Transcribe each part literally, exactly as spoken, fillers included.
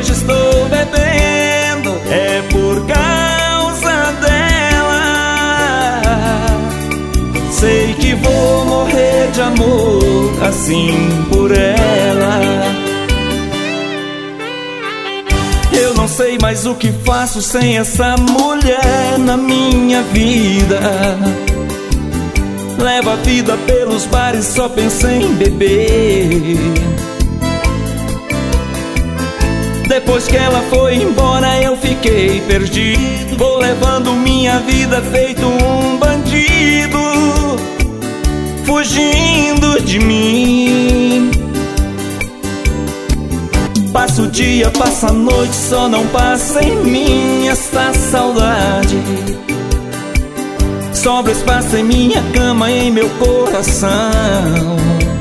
hoje estou bebendo é por causa dela. Sei que vou morrer de amor assim por ela. Eu não sei mais o que faço sem essa mulher na minha vida. Levo a vida pelos bares, só penso em beber. Depois que ela foi embora eu fiquei perdido. Vou levando minha vida feito um bandido, fugindo de mim. Passa o dia, passa a noite, só não passa em mim essa saudade. Sobra espaço em minha cama, em meu coração.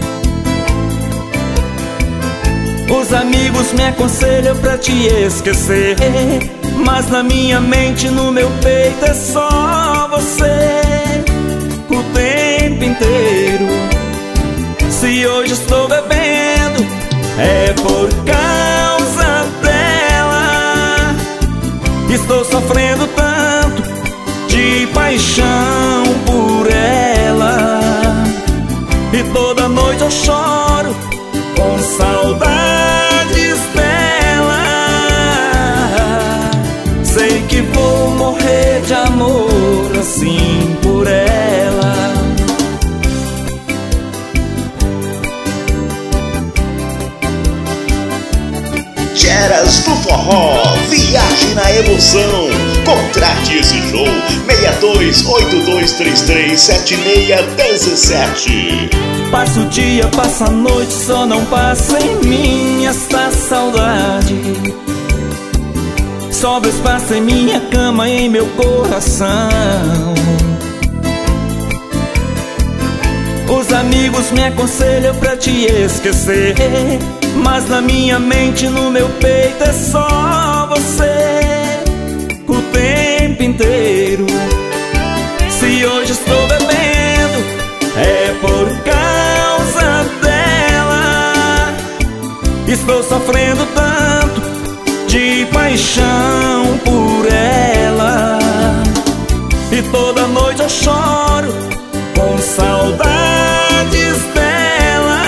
Os amigos me aconselham pra te esquecer, mas na minha mente, no meu peito é só você o tempo inteiro. Se hoje estou bebendo é por causa dela. Estou sofrendo tanto de paixão por ela, e toda noite eu choro com saudades dela. Sei que vou morrer de amor assim por ela. Geras do Forró, viaje na emoção. Contrate esse show seis dois oito dois três três sete seis um sete. Passa o dia, passa a noite, só não passa em mim essa saudade. Sobra espaço em minha cama, em meu coração. Os amigos me aconselham pra te esquecer, mas na minha mente, no meu peito é só você o tempo inteiro. Se hoje estou bebendo é por causa dela. Estou sofrendo tanto de paixão por ela, e toda noite eu choro com saudades dela.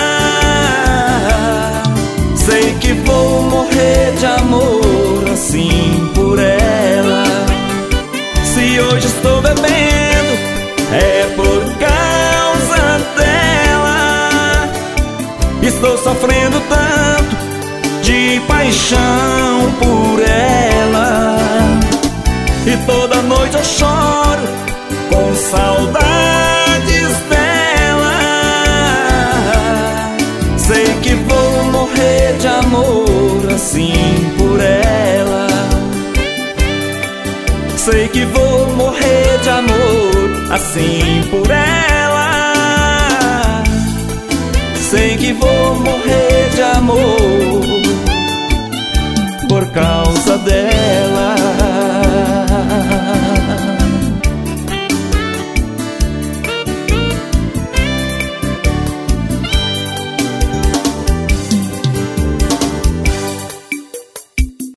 Sei que vou morrer de amor assim por ela. Se hoje estou bebendo é por causa dela. Estou sofrendo tanto de paixão por ela, e toda noite eu choro com saudades dela. Sei que vou morrer de amor assim por ela. Sei que vou morrer de amor assim por ela. Sei que vou morrer de amor por causa dela.